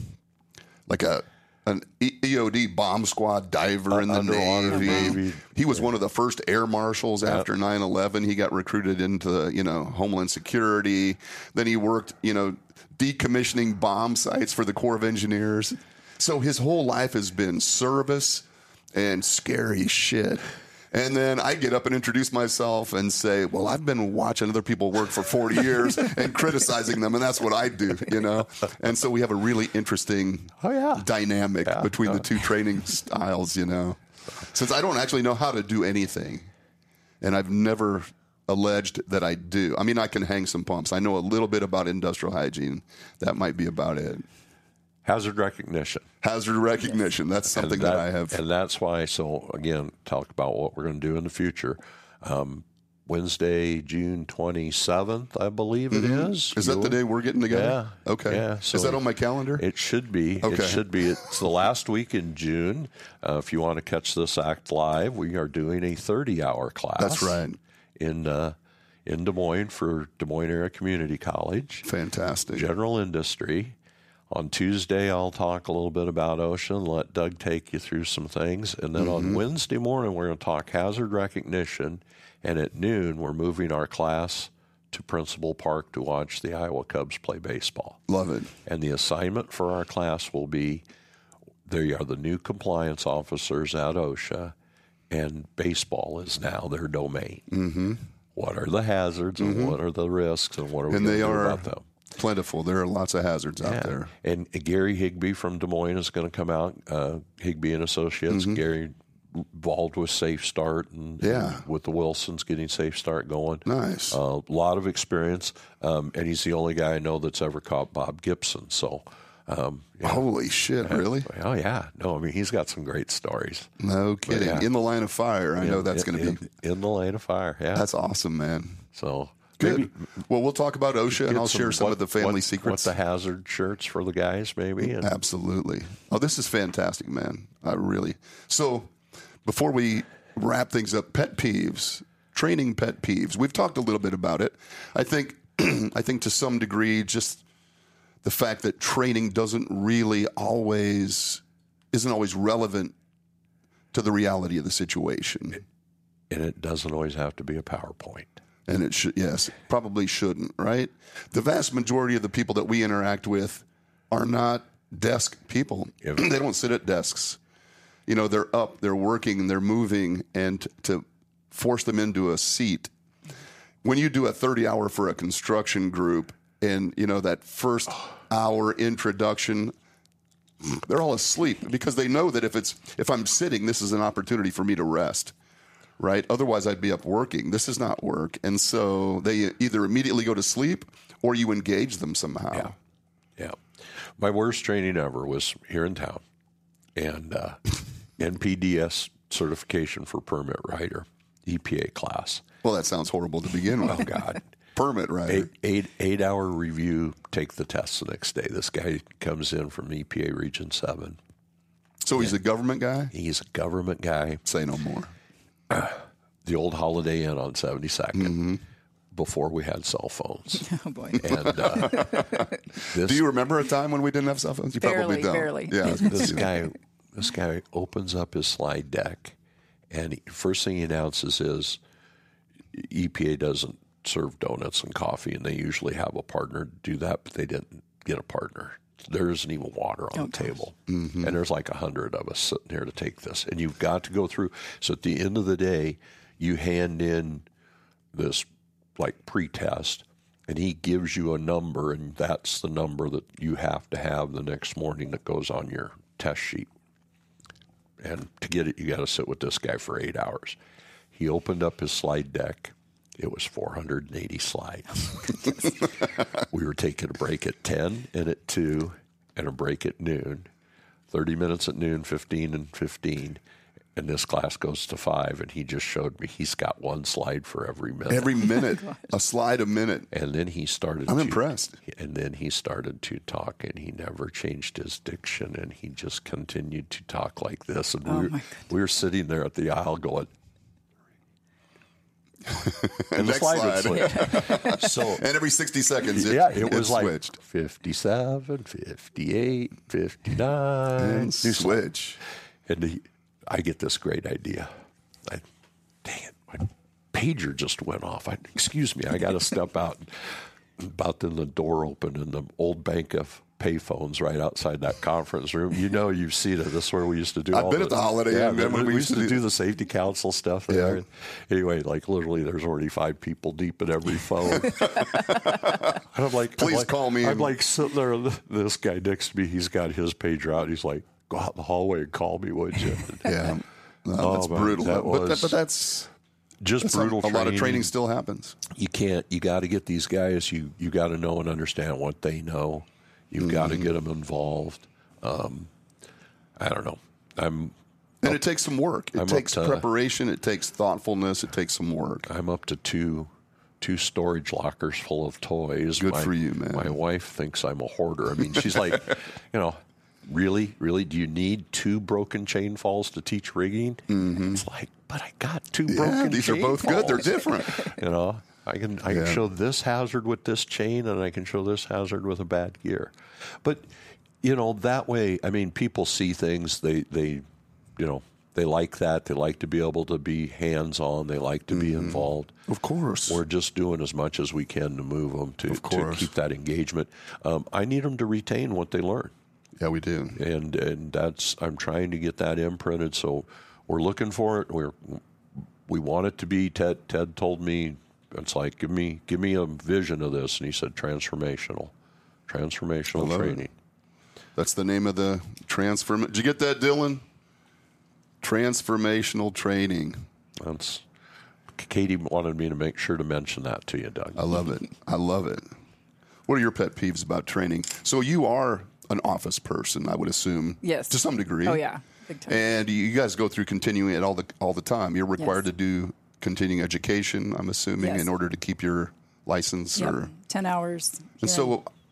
like an EOD bomb squad diver in the Navy. He was one of the first air marshals after 9/11. He got recruited into Homeland Security. Then he worked decommissioning bomb sites for the Corps of Engineers. So his whole life has been service and scary shit. And then I get up and introduce myself and say, well, I've been watching other people work for 40 years and criticizing them, and that's what I do, And so we have a really interesting dynamic between the two training styles, Since I don't actually know how to do anything, and I've never alleged that I do. I mean, I can hang some pumps. I know a little bit about industrial hygiene. That might be about it. Hazard recognition. That's something that I have. And that's why, so again, talk about what we're going to do in the future. Wednesday, June 27th, I believe it is. Is that the day we're getting together? Yeah. Okay. Yeah, so is that on my calendar? It should be. Okay. It should be. It's the last week in June. If you want to catch this act live, we are doing a 30-hour class. That's right. In Des Moines for Des Moines Area Community College. Fantastic. General industry. On Tuesday, I'll talk a little bit about OSHA and let Doug take you through some things. And then on Wednesday morning, we're going to talk hazard recognition. And at noon, we're moving our class to Principal Park to watch the Iowa Cubs play baseball. Love it. And the assignment for our class will be, they are the new compliance officers at OSHA, and baseball is now their domain. Mm-hmm. What are the hazards and what are the risks and what are we going to do about them? Plentiful. There are lots of hazards out there. And Gary Higby from Des Moines is going to come out, Higby and Associates. Gary involved with Safe Start and with the Wilsons getting Safe Start going. Nice. A lot of experience. And he's the only guy I know that's ever caught Bob Gibson. So, holy shit, really? Oh, yeah. No, I mean, he's got some great stories. No kidding. In the line of fire. I know that's going to be. In the lane of fire, yeah. That's awesome, man. So. Good. Well, we'll talk about OSHA, and I'll share some of the family secrets. What's the hazard shirts for the guys, maybe? Absolutely. Oh, this is fantastic, man. So, before we wrap things up, pet peeves, training pet peeves. We've talked a little bit about it. I think to some degree, just the fact that training isn't always relevant to the reality of the situation. And it doesn't always have to be a PowerPoint. And it should, yes, probably shouldn't, right? The vast majority of the people that we interact with are not desk people. They don't sit at desks. You know, they're up, they're working, they're moving, and to force them into a seat. When you do a 30-hour for a construction group and, you know, that first hour introduction, they're all asleep because they know that if I'm sitting, this is an opportunity for me to rest. Right? Otherwise, I'd be up working. This is not work. And so they either immediately go to sleep or you engage them somehow. Yeah. My worst training ever was here in town. And NPDS certification for permit writer, EPA class. Well, that sounds horrible to begin with. Oh, God. Permit writer. 8-hour review, take the test the next day. This guy comes in from EPA Region 7. So he's a government guy? He's a government guy. Say no more. The old Holiday Inn on 72nd before we had cell phones. Oh, boy. And do you remember a time when we didn't have cell phones? You probably don't. Barely. Yeah, this guy opens up his slide deck, and first thing he announces is EPA doesn't serve donuts and coffee, and they usually have a partner do that, but they didn't get a partner. There isn't even water on the table. And there's like 100 of us sitting here to take this. And you've got to go through. So at the end of the day, you hand in this like pre-test, and he gives you a number, and that's the number that you have to have the next morning that goes on your test sheet. And to get it, you got to sit with this guy for 8 hours. He opened up his slide deck. It was 480 slides. We were taking a break at 10 and at 2 and a break at noon. 30 minutes at noon, 15 and 15. And this class goes to 5, and he just showed me he's got one slide for every minute. Every minute, a slide a minute. And then he started I'm impressed. And then he started to talk, and he never changed his diction, and he just continued to talk like this. And we were sitting there at the aisle going, and the slide would switch. And every 60 seconds, it was like switched. 57, 58, 59. And switch. And I get this great idea. Dang it, my pager just went off. Excuse me, I got to step out. About then the door opened, and the old bank of payphones right outside that conference room. You know, you've seen it. This is where we used to do. I've been at the Holiday Inn. Yeah, we used to do the safety council stuff there. Yeah. Anyway, like literally, there's already 5 people deep in every phone. And I'm like, please call me. I'm like sitting there. This guy next to me, he's got his pager out. He's like, go out in the hallway and call me, would you? Yeah, that's brutal. But that's just brutal. A lot of training still happens. You got to get these guys. You got to know and understand what they know. You've got to get them involved. I don't know. And it takes some work. It takes preparation. It takes thoughtfulness. It takes some work. I'm up to two storage lockers full of toys. Good for you, man. My wife thinks I'm a hoarder. I mean, she's like, really, do you need 2 broken chain falls to teach rigging? It's like, but I got 2 broken. These are both good. They're different. I can show this hazard with this chain, and I can show this hazard with a bad gear. But that way, I mean, people see things. They like that. They like to be able to be hands-on. They like to be involved. Of course. We're just doing as much as we can to move them to keep that engagement. I need them to retain what they learn. Yeah, we do. And I'm trying to get that imprinted. So we're looking for it. We want it to be. Ted told me, it's like, give me a vision of this, and he said transformational training. It. That's the name of the transform. Did you get that, Dylan? Transformational training. Katie wanted me to make sure to mention that to you, Doug. I love it. What are your pet peeves about training? So you are an office person, I would assume. Yes. To some degree. Oh yeah, big time. And you guys go through continuing it all the time. You're required to do continuing education, I'm assuming, in order to keep your license. Yep. 10 hours. And so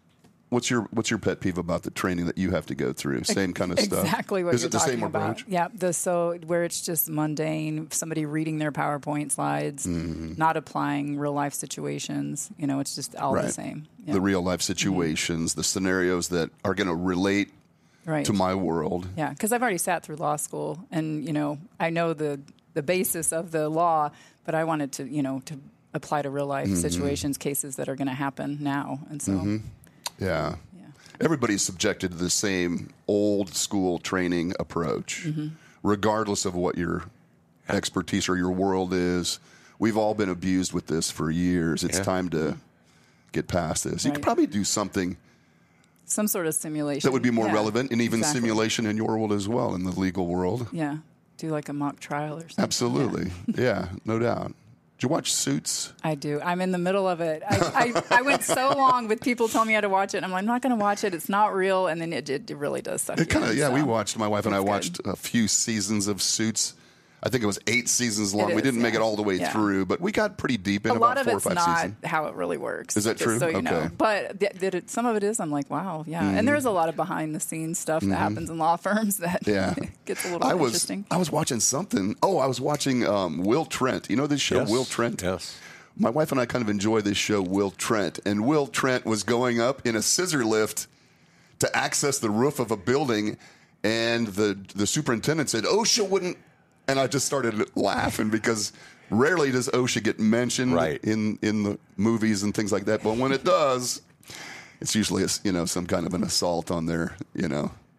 what's your pet peeve about the training that you have to go through? Same kind of stuff. Exactly what Is you're it the talking same about. approach? Yeah, where it's just mundane, somebody reading their PowerPoint slides, not applying real life situations. It's just all the same. Yeah. The real life situations, the scenarios that are going to relate to my world. Yeah, because I've already sat through law school, and I know the basis of the law, but I wanted to to apply to real life situations, cases that are going to happen now, and so Yeah. Everybody's subjected to the same old school training approach, regardless of what your expertise or your world is. We've all been abused with this for years. It's time to get past this. You could probably do something, some sort of simulation that would be more relevant, and even exactly. simulation in your world as well, in the legal world. Yeah, do like a mock trial or something. Absolutely. Yeah, no doubt. Did you watch Suits? I do. I'm in the middle of it. I went so long with people telling me how to watch it. And I'm like, I'm not going to watch it. It's not real. And then it really does suck. It kind of, so. we watched, my wife and I watched good. a few seasons of Suits. I think it was 8 seasons long. It We is, didn't make it all the way yeah. through, but we got pretty deep in A lot about of 4 or it's 5 not seasons. how it really works. Is that just true? So you Okay. know. But some of it is. I'm like, wow, yeah. And there's a lot of behind the scenes stuff that happens in law firms that gets a little interesting. I was watching something. Oh, I was watching Will Trent. You know this show, Yes. Will Trent? Yes. My wife and I kind of enjoy this show, Will Trent. And Will Trent was going up in a scissor lift to access the roof of a building, and the superintendent said, OSHA wouldn't. And I just started laughing because rarely does OSHA get mentioned in the movies and things like that. But when it does, it's usually some kind of an assault on their, It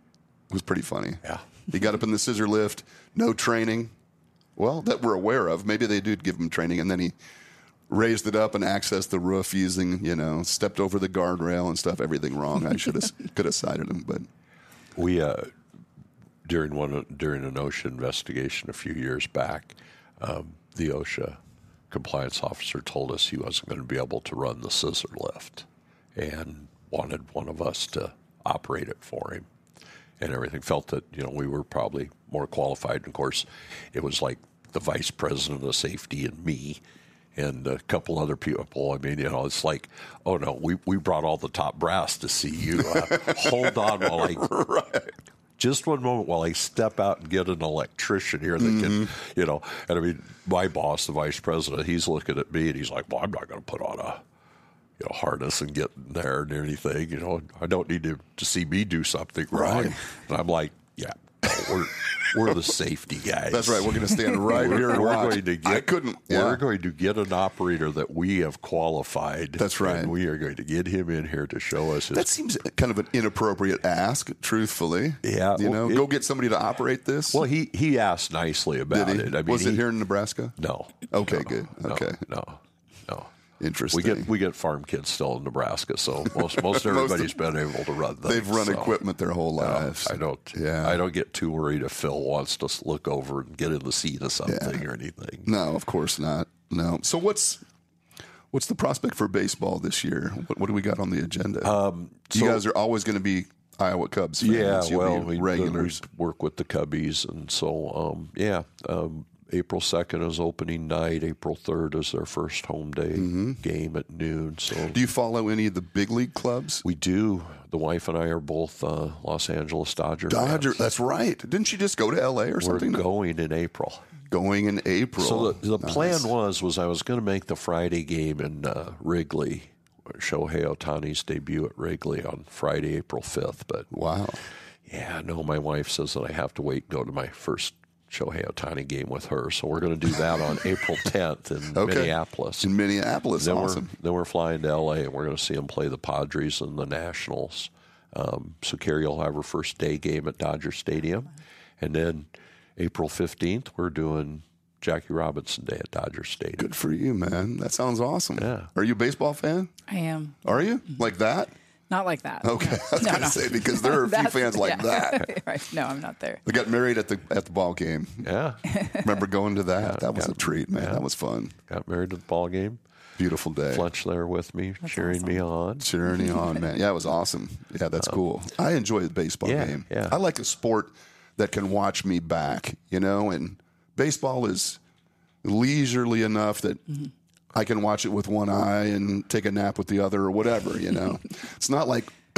was pretty funny. Yeah. He got up in the scissor lift, no training. Well, that we're aware of. Maybe they did give him training, and then he raised it up and accessed the roof using, stepped over the guardrail and stuff. Everything wrong. I could have cited him, but We during an OSHA investigation a few years back, the OSHA compliance officer told us he wasn't going to be able to run the scissor lift, and wanted one of us to operate it for him, and everything. Felt that we were probably more qualified. And of course, it was like the vice president of safety and me, and a couple other people. I mean, it's like, oh no, we brought all the top brass to see you. Hold on while I just one moment while I step out and get an electrician here that can, And I mean, my boss, the vice president, he's looking at me and he's like, well, I'm not going to put on a harness and get in there and anything. I don't need to see me do something wrong. Right. And I'm like, yeah. We're the safety guys. that's right. We're going to stand right here and watch. We're going to get an operator that we have qualified. That's right. And we are going to get him in here to show us. That seems kind of an inappropriate ask, truthfully. Yeah. Go get somebody to operate this. Well, he asked nicely about Did he? it. I mean, was it here in Nebraska? No. Okay, No, good. no, Okay. No. Interesting. We get farm kids still in Nebraska, so most everybody's been able to run things. They've run so. equipment their whole lives. I don't get too worried if Phil wants to look over and get in the seat of something or anything. No, of course not. No. So what's the prospect for baseball this year? What do we got on the agenda? You guys are always going to be Iowa Cubs fans. Yeah, You'll be we regulars. work with the Cubbies, and so April 2nd is opening night. April 3rd is their first home day game at noon. So, do you follow any of the big league clubs? We do. The wife and I are both Los Angeles Dodger fans. That's right. Didn't she just go to L.A. or something? We're going in April. Going in April. So the plan was I was going to make the Friday game in Wrigley, Shohei Ohtani's debut at Wrigley on Friday, April 5th. But wow. Yeah, no, my wife says that I have to wait and go to my first Shohei Ohtani game with her. So we're going to do that on April 10th in Minneapolis. In Minneapolis, then awesome. Then we're flying to L.A. and we're going to see them play the Padres and the Nationals. So Carrie will have her first day game at Dodger Stadium. And then April 15th, we're doing Jackie Robinson Day at Dodger Stadium. Good for you, man. That sounds awesome. Yeah. Are you a baseball fan? I am. Are you? Like that? Not like that. Okay. I was going to say, because there are a few fans like that. Right. No, I'm not there. We got married at the ball game. Yeah. Remember going to that? That was a treat, man. That was fun. Got married at the ball game. Beautiful day. Fletch there with me, cheering me on. Cheering you on, man. Yeah, it was awesome. Yeah, that's cool. I enjoy the baseball game. Yeah. I like a sport that can watch me back, and baseball is leisurely enough that I can watch it with one eye and take a nap with the other or whatever, It's not like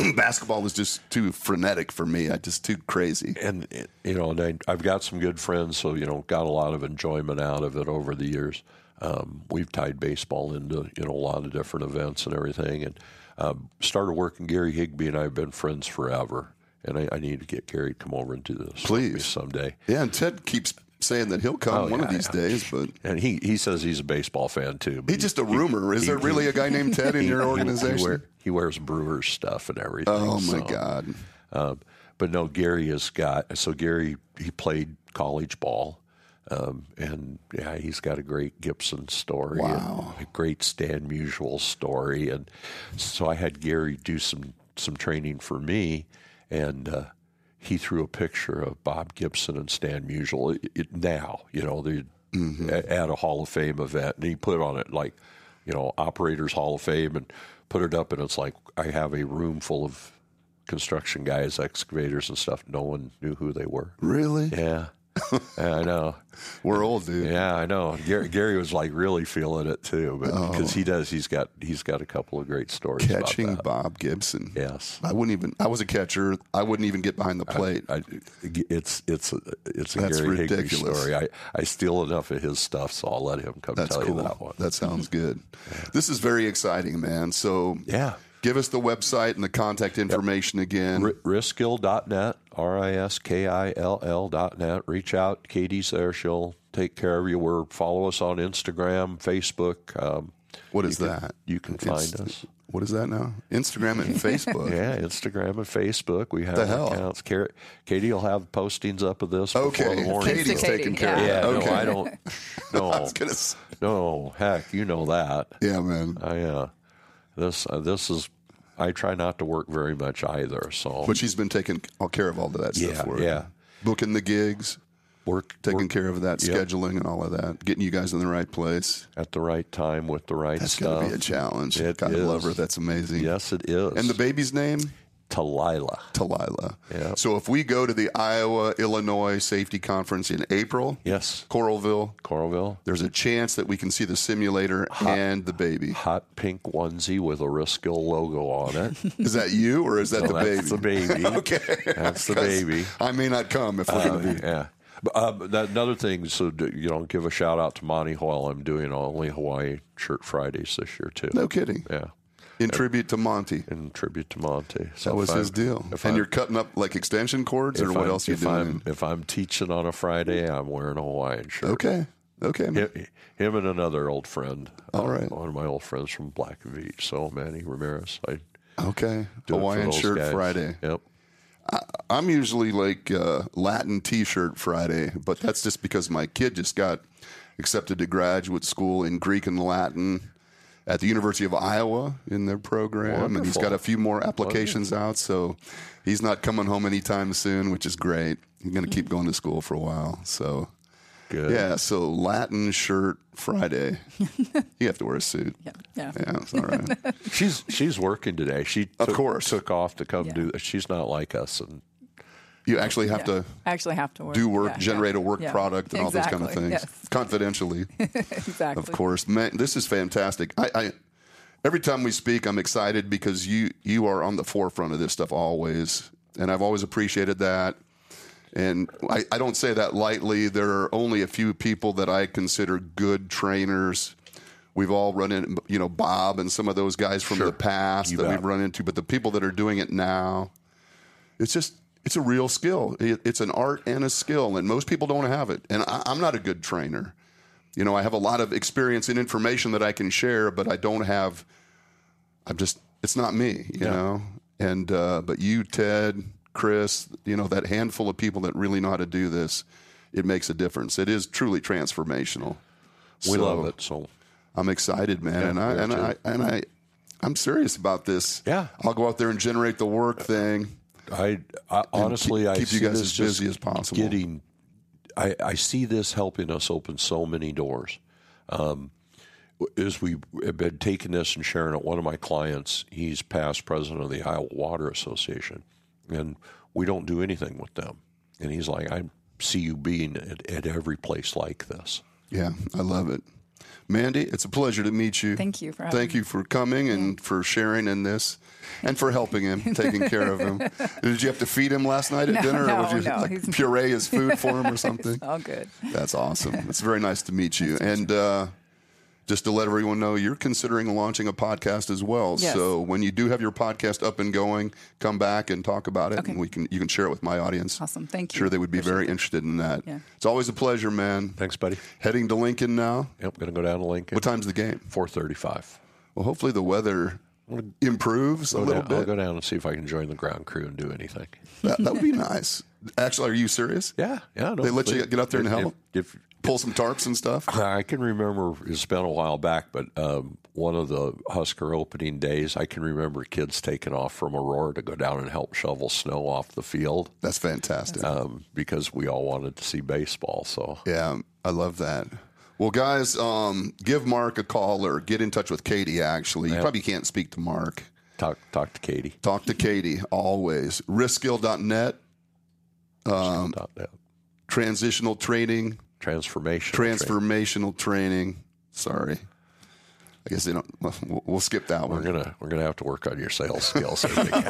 basketball is just too frenetic for me. Just too crazy. And I've got some good friends, so got a lot of enjoyment out of it over the years. We've tied baseball into a lot of different events and everything, and started working. Gary Higbee and I have been friends forever, and I need to get Gary to come over and do this with me someday. Yeah, and Ted keeps saying that he'll come one of these days, but he says he's a baseball fan too. He's just a rumor. Is there really a guy named Ted in your organization? He wears Brewers stuff and everything. Oh my God! But no, Gary he played college ball, and he's got a great Gibson story. Wow! And a great Stan Musial story, and so I had Gary do some training for me, and he threw a picture of Bob Gibson and Stan Musial at a Hall of Fame event, and he put on it Operators Hall of Fame, and put it up, and it's like I have a room full of construction guys, excavators and stuff. No one knew who they were. Really? Yeah. I know. We're old, dude. Yeah, I know. Gary was really feeling it too, but because he's got a couple of great stories. Catching about that. Bob Gibson. Yes. I was a catcher. I wouldn't even get behind the plate. It's a That's Gary ridiculous. Higbee story. I steal enough of his stuff, so I'll let him come tell you that one. That sounds good. This is very exciting, man. So give us the website and the contact information again. Riskill.net, RISKILL.net. Reach out. Katie's there. She'll take care of you. Follow us on Instagram, Facebook. What is that? You can find us. What is that now? Instagram and Facebook. Yeah, Instagram and Facebook. We have the hell? accounts. Katie will have postings up of this before the morning. Katie's taking care of it. Yeah, okay. no, I don't. No, I was gonna say. No, heck, you know that. Yeah, man. This is. I try not to work very much either. So, but she's been taking care of all of that stuff for you. Yeah, booking the gigs, taking care of that, yep. scheduling and all of that, getting you guys in the right place at the right time with the right That's stuff. That's gonna be a challenge. It God, is. I love her. That's amazing. Yes, it is. And the baby's name? Talila. Yeah. So if we go to the Iowa, Illinois Safety Conference in April, yes, Coralville, there's a chance that we can see the simulator and the baby. Hot pink onesie with a Riskill logo on it. Is that you or is that the baby? That's the baby. Okay. That's the baby. I may not come if we're going to be. Yeah. Another thing, so give a shout out to Monty Hoyle. I'm doing only Hawaii Shirt Fridays this year too. No kidding. Yeah. In tribute to Monty. So that was his deal. And you're cutting up like extension cords, or what else are you doing? If I'm teaching on a Friday, I'm wearing a Hawaiian shirt. Okay. Him and another old friend. All right. One of my old friends from Black Beach, so Manny Ramirez. Hawaiian Shirt guys. Friday. Yep. I'm usually like Latin T-shirt Friday, but that's just because my kid just got accepted to graduate school in Greek and Latin at the University of Iowa in their program. Wonderful. And he's got a few more applications out, so he's not coming home anytime soon, which is great. He's going to keep going to school for a while. So, good. Yeah, so Latin Shirt Friday. You have to wear a suit. Yeah, it's all right. She's working today. She took off to come do. She's not like us, and you actually have to work. do work, generate a work product, and all those kind of things confidentially. Exactly. Of course, man, this is fantastic. I every time we speak, I'm excited because you are on the forefront of this stuff always, and I've always appreciated that. And I don't say that lightly. There are only a few people that I consider good trainers. We've all run into, Bob and some of those guys from the past we've run into. But the people that are doing it now, it's a real skill. It's an art and a skill, and most people don't have it. And I'm not a good trainer. I have a lot of experience and information that I can share, but I don't have. It's not me, you know. And but you, Ted, Chris, that handful of people that really know how to do this, it makes a difference. It is truly transformational. We love it. So I'm excited, man, I'm serious about this. Yeah, I'll go out there and generate the work thing. I honestly keep you guys as busy as possible. I see this helping us open so many doors. As we have been taking this and sharing it, one of my clients, he's past president of the Iowa Water Association, and we don't do anything with them. And he's like, I see you being at every place like this. Yeah, I love it. Mandy, it's a pleasure to meet you. Thank you for having Thank you for coming and for sharing in this and for helping him, taking care of him. Did you have to feed him last night at dinner? Or would you puree his food for him or something? It's all good. That's awesome. It's very nice to meet you. And just to let everyone know, you're considering launching a podcast as well. Yes. So when you do have your podcast up and going, come back and talk about it, Okay. and you can share it with my audience. Awesome. Thank you. Sure, they would be very interested in that. Yeah. It's always a pleasure, man. Thanks, buddy. Heading to Lincoln now. Yep, going to go down to Lincoln. What time's the game? 4:35. Well, hopefully the weather improves a little bit. I'll go down and see if I can join the ground crew and do anything. That would be nice. Actually, are you serious? Yeah. No, They let you get out there and help? If Pull some tarps and stuff? I can remember, it's been a while back, but one of the Husker opening days, I can remember kids taking off from Aurora to go down and help shovel snow off the field. That's fantastic. Because we all wanted to see baseball. So Yeah, I love that. Well, guys, give Mark a call or get in touch with Katie, actually. You probably can't speak to Mark. talk to Katie. Talk to Katie, always. Riskskill.net, transitional training. Transformational training. Sorry, I guess they don't. We'll skip that one. We're gonna have to work on your sales skills.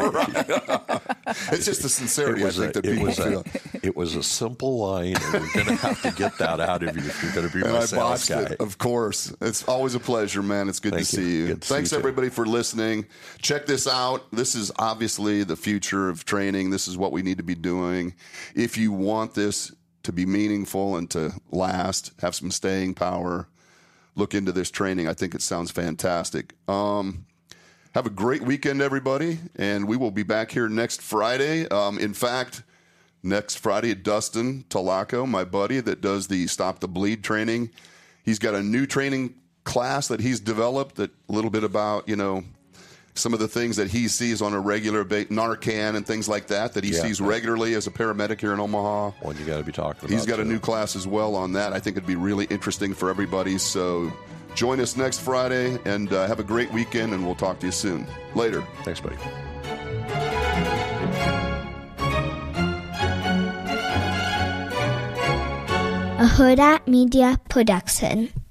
It's just the sincerity I think that people feel. It was a simple line, and we're gonna have to get that out of you if you're gonna be my sales guy. It, of course. It's always a pleasure, man. It's good to see you. Thanks everybody for listening. Check this out. This is obviously the future of training. This is what we need to be doing. If you want this to be meaningful and to last, have some staying power, look into this training. I think it sounds fantastic. Have a great weekend, everybody, and we will be back here next Friday. In fact, next Friday, Dustin Talaco, my buddy that does the Stop the Bleed training, he's got a new training class that he's developed, that a little bit about, some of the things that he sees on a regular basis, Narcan and things like that he sees regularly as a paramedic here in Omaha. One you got to be talking about. He's got a new class as well on that. I think it'd be really interesting for everybody. So join us next Friday, and have a great weekend, and we'll talk to you soon. Later. Thanks, buddy. A Huda Media Production.